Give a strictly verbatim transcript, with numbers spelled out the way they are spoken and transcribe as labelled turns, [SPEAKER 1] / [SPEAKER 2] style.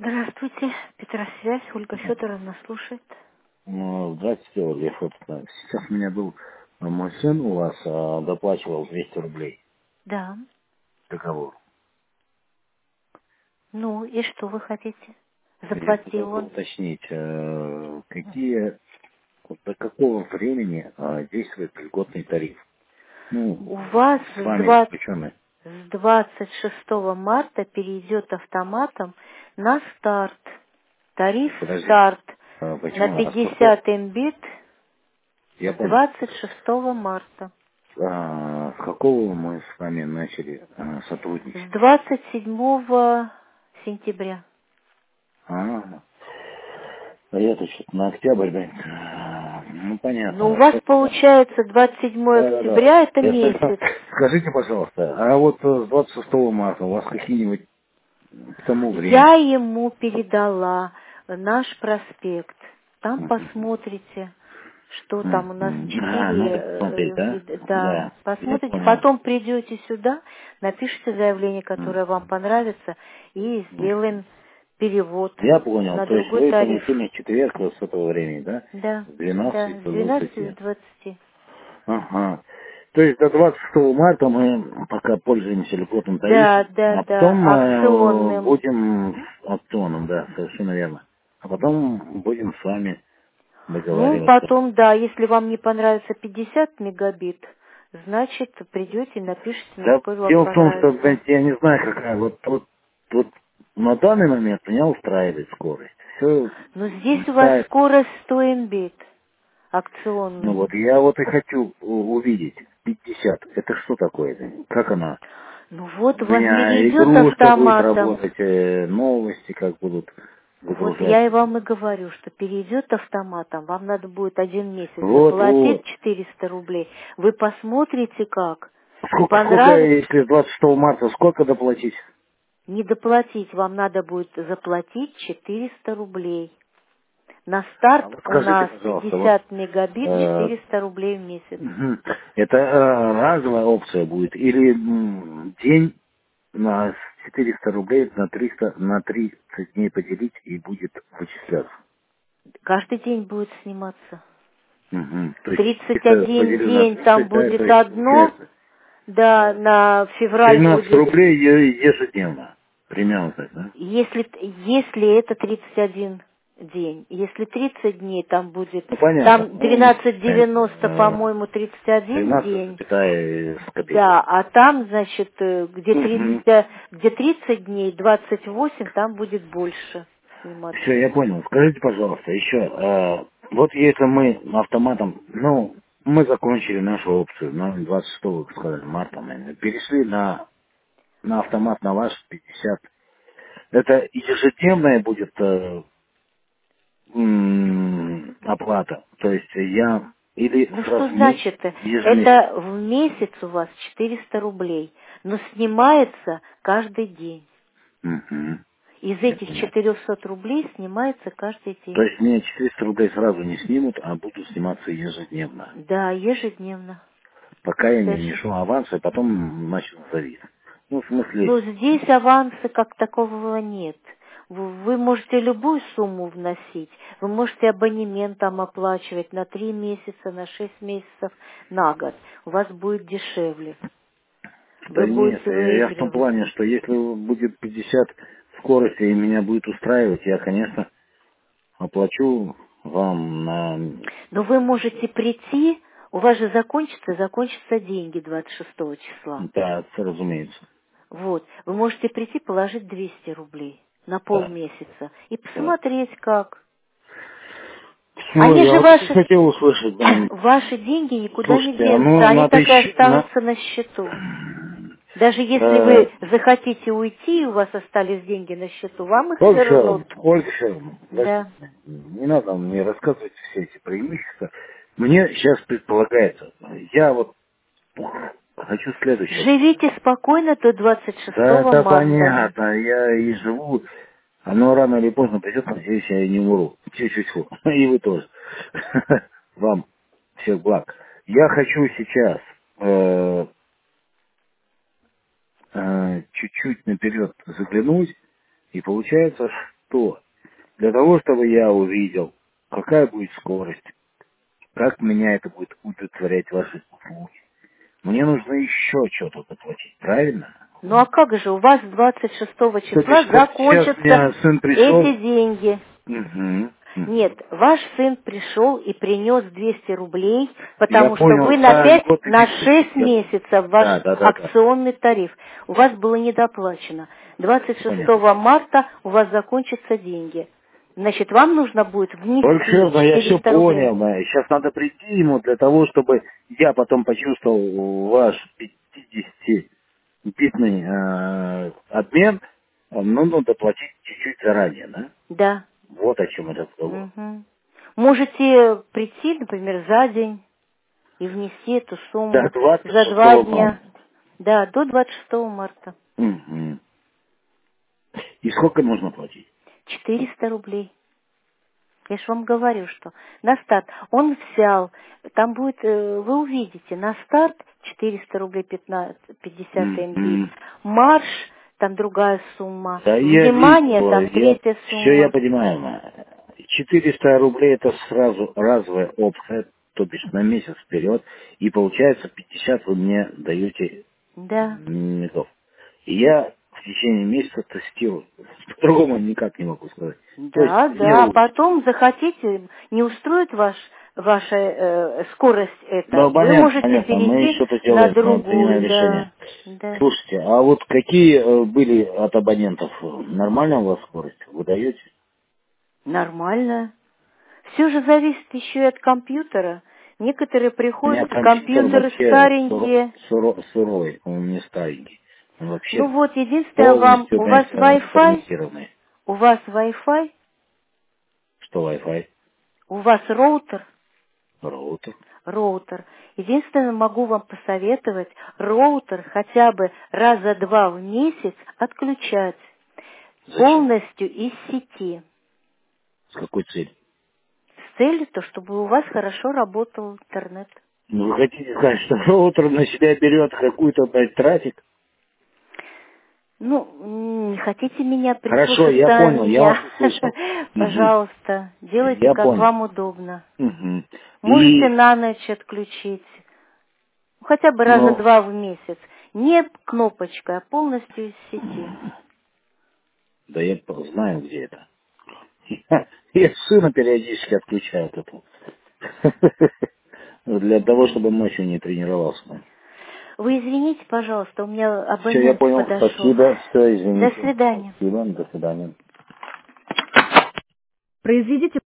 [SPEAKER 1] Здравствуйте, Петросвязь, Ольга Федоровна слушает.
[SPEAKER 2] Ну, здравствуйте, Ольга Федоровна. Сейчас у меня был а, мой сын у вас а, доплачивал двести рублей
[SPEAKER 1] Да.
[SPEAKER 2] договор.
[SPEAKER 1] Ну, и что вы хотите?
[SPEAKER 2] Я хотел
[SPEAKER 1] Заплатил
[SPEAKER 2] бы
[SPEAKER 1] он.
[SPEAKER 2] уточнить, э, какие, вот до какого времени а, действует льготный тариф? Ну,
[SPEAKER 1] У вас
[SPEAKER 2] с
[SPEAKER 1] с
[SPEAKER 2] вами
[SPEAKER 1] двадцать
[SPEAKER 2] заключенный.
[SPEAKER 1] с двадцать шестого марта перейдет автоматом на старт. Тариф
[SPEAKER 2] Подождите,
[SPEAKER 1] старт
[SPEAKER 2] а,
[SPEAKER 1] на
[SPEAKER 2] почему? А с какого?
[SPEAKER 1] пятьдесят мбит
[SPEAKER 2] Я
[SPEAKER 1] с
[SPEAKER 2] понял.
[SPEAKER 1] двадцать шестого марта.
[SPEAKER 2] А, с какого мы с вами начали а, сотрудничать?
[SPEAKER 1] С двадцать седьмого сентября.
[SPEAKER 2] А, а я-то что-то на октябрь, блин. А, Ну,
[SPEAKER 1] Ну, у
[SPEAKER 2] понятно.
[SPEAKER 1] вас получается двадцать седьмого
[SPEAKER 2] Да, да, да.
[SPEAKER 1] октября, это
[SPEAKER 2] Это,
[SPEAKER 1] месяц.
[SPEAKER 2] скажите, пожалуйста, а вот э, с двадцать шестого марта у вас какие-нибудь к тому
[SPEAKER 1] Я
[SPEAKER 2] времени?
[SPEAKER 1] ему передала наш проспект. Там
[SPEAKER 2] Мгм.
[SPEAKER 1] посмотрите, что там у нас
[SPEAKER 2] Мгм. А,
[SPEAKER 1] четыре,
[SPEAKER 2] надо посмотреть,
[SPEAKER 1] э,
[SPEAKER 2] да?
[SPEAKER 1] вид- да,
[SPEAKER 2] Да, я
[SPEAKER 1] посмотрите.
[SPEAKER 2] понял.
[SPEAKER 1] Потом придете сюда, напишите заявление,
[SPEAKER 2] М.
[SPEAKER 1] которое вам понравится, и сделаем перевод
[SPEAKER 2] Я понял.
[SPEAKER 1] на
[SPEAKER 2] То есть
[SPEAKER 1] другой
[SPEAKER 2] вы в
[SPEAKER 1] тариф.
[SPEAKER 2] понедельник, четверг вот с этого времени, да?
[SPEAKER 1] Да,
[SPEAKER 2] С
[SPEAKER 1] да,
[SPEAKER 2] двенадцати
[SPEAKER 1] с
[SPEAKER 2] до
[SPEAKER 1] двенадцати до
[SPEAKER 2] двадцати.
[SPEAKER 1] двадцати.
[SPEAKER 2] Ага. То есть до двадцать шестого марта мы пока пользуемся льготным
[SPEAKER 1] Да,
[SPEAKER 2] тарифом,
[SPEAKER 1] да,
[SPEAKER 2] а
[SPEAKER 1] да,
[SPEAKER 2] потом э,
[SPEAKER 1] акционным.
[SPEAKER 2] будем акционным, да, совершенно верно. А потом будем с вами
[SPEAKER 1] Ну,
[SPEAKER 2] договариваться.
[SPEAKER 1] потом, да, если вам не понравится пятьдесят мегабит, значит, придете и напишите,
[SPEAKER 2] Да,
[SPEAKER 1] насколько вам
[SPEAKER 2] дело в том, что,
[SPEAKER 1] понравится.
[SPEAKER 2] знаете, я не знаю, какая, вот, вот, вот на данный момент меня устраивает скорость. Все
[SPEAKER 1] Но здесь у вас
[SPEAKER 2] летает.
[SPEAKER 1] скорость сто мбит,
[SPEAKER 2] Ну
[SPEAKER 1] акционный.
[SPEAKER 2] вот, я вот и хочу у- увидеть пятьдесят. Это что такое? Как она?
[SPEAKER 1] Ну вот,
[SPEAKER 2] У
[SPEAKER 1] у вас
[SPEAKER 2] меня
[SPEAKER 1] перейдет
[SPEAKER 2] игрушка будет
[SPEAKER 1] автоматом.
[SPEAKER 2] работать, э, новости как будут
[SPEAKER 1] Вот я и
[SPEAKER 2] загружаться.
[SPEAKER 1] вам и говорю, что перейдет автоматом. Вам надо будет один месяц
[SPEAKER 2] Вот,
[SPEAKER 1] заплатить
[SPEAKER 2] вот.
[SPEAKER 1] четыреста рублей. Вы посмотрите как. Не
[SPEAKER 2] Сколько, сколько,
[SPEAKER 1] понравится?
[SPEAKER 2] если с двадцать шестого марта, сколько доплатить?
[SPEAKER 1] Не доплатить. Вам надо будет заплатить четыреста рублей. На старт
[SPEAKER 2] А вот
[SPEAKER 1] у
[SPEAKER 2] скажите,
[SPEAKER 1] нас
[SPEAKER 2] пожалуйста, вот
[SPEAKER 1] пятьдесят мегабит,
[SPEAKER 2] э,
[SPEAKER 1] четыреста рублей в месяц.
[SPEAKER 2] мгм. Это э, разовая опция будет или м, день на четыреста рублей на триста на тридцать дней поделить и будет вычисляться?
[SPEAKER 1] Каждый день будет сниматься.
[SPEAKER 2] Мгм. То есть
[SPEAKER 1] тридцать
[SPEAKER 2] это
[SPEAKER 1] один
[SPEAKER 2] поделил на
[SPEAKER 1] день там
[SPEAKER 2] тридцать, да, то
[SPEAKER 1] будет
[SPEAKER 2] есть
[SPEAKER 1] одно,
[SPEAKER 2] получается
[SPEAKER 1] да,
[SPEAKER 2] э,
[SPEAKER 1] на февраль
[SPEAKER 2] тринадцать
[SPEAKER 1] будет,
[SPEAKER 2] рублей е- ежедневно. Примерно так, да?
[SPEAKER 1] если, если это тридцать один день. Если тридцать дней там будет,
[SPEAKER 2] Ну понятно.
[SPEAKER 1] там
[SPEAKER 2] Ну, не
[SPEAKER 1] двенадцать девяносто,
[SPEAKER 2] э,
[SPEAKER 1] по-моему, тридцать один
[SPEAKER 2] тринадцать
[SPEAKER 1] день.
[SPEAKER 2] запятая с
[SPEAKER 1] Да,
[SPEAKER 2] копейкой.
[SPEAKER 1] а там, значит, э, где
[SPEAKER 2] Угу.
[SPEAKER 1] тридцать, где тридцать дней, двадцать восемь, там будет больше
[SPEAKER 2] Все,
[SPEAKER 1] сниматься.
[SPEAKER 2] я понял. Скажите, пожалуйста, еще, э, вот если мы автоматом, ну, мы закончили нашу опцию на двадцать шестого, как сказали, марта, наверное, перешли на, на автомат на ваш пятьдесят. Это ежедневная будет э, м, оплата, то есть я или
[SPEAKER 1] Ну что
[SPEAKER 2] сразу в месяц,
[SPEAKER 1] значит? э,
[SPEAKER 2] ежемесячно.
[SPEAKER 1] Это в месяц у вас четыреста рублей, но снимается каждый день.
[SPEAKER 2] Мгм.
[SPEAKER 1] Из
[SPEAKER 2] Я
[SPEAKER 1] этих
[SPEAKER 2] понял.
[SPEAKER 1] четырехсот рублей снимается каждый
[SPEAKER 2] То
[SPEAKER 1] день.
[SPEAKER 2] есть мне четыреста рублей сразу не снимут, а будут сниматься ежедневно.
[SPEAKER 1] Да, ежедневно.
[SPEAKER 2] Пока я не
[SPEAKER 1] Соверш-
[SPEAKER 2] внесу аванс, и потом начну завис. Ну, в смысле,
[SPEAKER 1] Но здесь аванса как такового нет. Вы вы можете любую сумму вносить. Вы можете абонемент там оплачивать на три месяца, на шесть месяцев, на год. У вас будет дешевле.
[SPEAKER 2] да
[SPEAKER 1] Вы
[SPEAKER 2] нет,
[SPEAKER 1] будете
[SPEAKER 2] я, я в том
[SPEAKER 1] выигрывать.
[SPEAKER 2] плане, что если будет пятьдесят скорости и меня будет устраивать, я, конечно, оплачу вам на...
[SPEAKER 1] Но вы можете прийти, у вас же закончится, закончатся деньги двадцать шестого числа.
[SPEAKER 2] Да, разумеется.
[SPEAKER 1] Вот. Вы можете прийти, положить двести рублей на
[SPEAKER 2] Да,
[SPEAKER 1] полмесяца и
[SPEAKER 2] да.
[SPEAKER 1] посмотреть, как.
[SPEAKER 2] Все,
[SPEAKER 1] Они
[SPEAKER 2] я
[SPEAKER 1] же
[SPEAKER 2] вот это
[SPEAKER 1] ваши,
[SPEAKER 2] хотел услышать, да.
[SPEAKER 1] ваши деньги никуда не
[SPEAKER 2] Слушайте, а
[SPEAKER 1] денутся,
[SPEAKER 2] ну
[SPEAKER 1] они
[SPEAKER 2] надо
[SPEAKER 1] так и
[SPEAKER 2] еще... На...
[SPEAKER 1] останутся на счету. Даже если
[SPEAKER 2] Э,
[SPEAKER 1] вы захотите уйти, и у вас остались деньги на счету, вам их
[SPEAKER 2] Ольга
[SPEAKER 1] вернут.
[SPEAKER 2] Федоровна, Ольга Федоровна, подождите,
[SPEAKER 1] Да.
[SPEAKER 2] не надо мне рассказывать все эти преимущества. Мне сейчас предполагается, я вот хочу следующее.
[SPEAKER 1] Живите спокойно до двадцать
[SPEAKER 2] Да,
[SPEAKER 1] шестого
[SPEAKER 2] это
[SPEAKER 1] марта.
[SPEAKER 2] понятно, я и живу, оно рано или поздно придет, надеюсь, я и не умру. Чуть-чуть, и вы тоже. Вам всех благ. Я хочу сейчас э, э, чуть-чуть наперед заглянуть, и получается, что? Для того, чтобы я увидел, какая будет скорость, как меня это будет удовлетворять ваши услуги. Мне нужно еще что-то доплатить, правильно?
[SPEAKER 1] Ну а как же, у вас двадцать шестого
[SPEAKER 2] То
[SPEAKER 1] числа
[SPEAKER 2] есть вот сейчас у
[SPEAKER 1] закончатся
[SPEAKER 2] меня сын
[SPEAKER 1] эти
[SPEAKER 2] пришел.
[SPEAKER 1] деньги.
[SPEAKER 2] Угу,
[SPEAKER 1] Нет,
[SPEAKER 2] угу.
[SPEAKER 1] ваш сын пришел и принес двести рублей,
[SPEAKER 2] Я
[SPEAKER 1] потому что
[SPEAKER 2] понял,
[SPEAKER 1] вы на
[SPEAKER 2] за
[SPEAKER 1] пять,
[SPEAKER 2] год
[SPEAKER 1] на
[SPEAKER 2] или
[SPEAKER 1] шесть
[SPEAKER 2] я...
[SPEAKER 1] месяцев ваш
[SPEAKER 2] Да, да, да, да.
[SPEAKER 1] акционный тариф. У вас было недоплачено. двадцать
[SPEAKER 2] Понятно.
[SPEAKER 1] шестого марта у вас закончатся деньги. Значит, вам нужно будет внести
[SPEAKER 2] Волшебно, я все
[SPEAKER 1] четыреста рублей.
[SPEAKER 2] понял. Сейчас надо прийти ему для того, чтобы я потом почувствовал ваш пятидесятибитный э, обмен. э, Ну, ну, доплатить чуть-чуть заранее, да?
[SPEAKER 1] Да.
[SPEAKER 2] Вот о чем это разговор.
[SPEAKER 1] Мгм. Можете прийти, например, за день и внести эту
[SPEAKER 2] До
[SPEAKER 1] сумму
[SPEAKER 2] двадцать
[SPEAKER 1] за два
[SPEAKER 2] шестого
[SPEAKER 1] дня.
[SPEAKER 2] марта.
[SPEAKER 1] Да, до двадцать шестого марта.
[SPEAKER 2] Угу. И сколько нужно платить?
[SPEAKER 1] четыреста рублей. Я же вам говорю, что на старт он взял, там будет, э, вы увидите, на старт четыреста рублей пятнадцать, пятьдесят МБ,
[SPEAKER 2] Угу.
[SPEAKER 1] марш, там другая сумма,
[SPEAKER 2] Да я
[SPEAKER 1] внимание,
[SPEAKER 2] видел,
[SPEAKER 1] там
[SPEAKER 2] я,
[SPEAKER 1] третья
[SPEAKER 2] все я
[SPEAKER 1] сумма.
[SPEAKER 2] понимаю. ма. четыреста рублей это сразу разовая опция, то бишь на месяц вперед, и получается пятьдесят вы мне даете
[SPEAKER 1] Да,
[SPEAKER 2] метров. И я в течение месяца тестирую. По-другому никак не могу сказать. То есть
[SPEAKER 1] да, да, а
[SPEAKER 2] делаю.
[SPEAKER 1] потом захотите, не устроит ваш, ваша э, скорость это,
[SPEAKER 2] Да,
[SPEAKER 1] вы
[SPEAKER 2] понятно,
[SPEAKER 1] можете
[SPEAKER 2] понятно, мы
[SPEAKER 1] перейти
[SPEAKER 2] что-то
[SPEAKER 1] на
[SPEAKER 2] делаем, мы принимаем
[SPEAKER 1] другую,
[SPEAKER 2] решение.
[SPEAKER 1] да, да.
[SPEAKER 2] Слушайте, а вот какие э, были от абонентов? Нормальная у вас скорость? Вы даете?
[SPEAKER 1] Нормально. Все же зависит еще и от компьютера. Некоторые
[SPEAKER 2] У меня
[SPEAKER 1] приходят,
[SPEAKER 2] компьютер
[SPEAKER 1] компьютеры
[SPEAKER 2] вообще суро-
[SPEAKER 1] старенькие.
[SPEAKER 2] суро- сырой, он не старенький. Он
[SPEAKER 1] Ну
[SPEAKER 2] вообще
[SPEAKER 1] вот, единственное, вам,
[SPEAKER 2] полностью
[SPEAKER 1] у вас
[SPEAKER 2] э,
[SPEAKER 1] Wi-Fi,
[SPEAKER 2] форматированный.
[SPEAKER 1] у вас Wi-Fi,
[SPEAKER 2] Что Wi-Fi?
[SPEAKER 1] у вас роутер,
[SPEAKER 2] Роутер.
[SPEAKER 1] роутер. Единственное, могу вам посоветовать роутер хотя бы раза два в месяц отключать
[SPEAKER 2] Зачем?
[SPEAKER 1] полностью из сети.
[SPEAKER 2] С какой целью?
[SPEAKER 1] С целью, то, чтобы у вас хорошо работал интернет.
[SPEAKER 2] Ну, вы хотите сказать, что роутер на себя берет какую-то, блядь, трафик?
[SPEAKER 1] Ну, не хотите меня
[SPEAKER 2] Хорошо, я
[SPEAKER 1] прислушаться
[SPEAKER 2] понял, я
[SPEAKER 1] меня?
[SPEAKER 2] вас услышал. Мгм.
[SPEAKER 1] Пожалуйста, делайте,
[SPEAKER 2] Я
[SPEAKER 1] как
[SPEAKER 2] понял.
[SPEAKER 1] вам удобно.
[SPEAKER 2] Мгм.
[SPEAKER 1] Можете
[SPEAKER 2] И,
[SPEAKER 1] на ночь отключить, ну, хотя бы раза
[SPEAKER 2] ну,
[SPEAKER 1] два в месяц. Не кнопочкой, а полностью из сети.
[SPEAKER 2] да я знаю, где это. Я сына периодически отключаю от этого. Для того, чтобы ночью не тренировался.
[SPEAKER 1] Вы извините, пожалуйста, у меня
[SPEAKER 2] Все, я
[SPEAKER 1] абонент
[SPEAKER 2] понял.
[SPEAKER 1] подошел.
[SPEAKER 2] Спасибо. Все,
[SPEAKER 1] До
[SPEAKER 2] извините.
[SPEAKER 1] свидания.
[SPEAKER 2] Спасибо. До свидания.
[SPEAKER 1] Произведите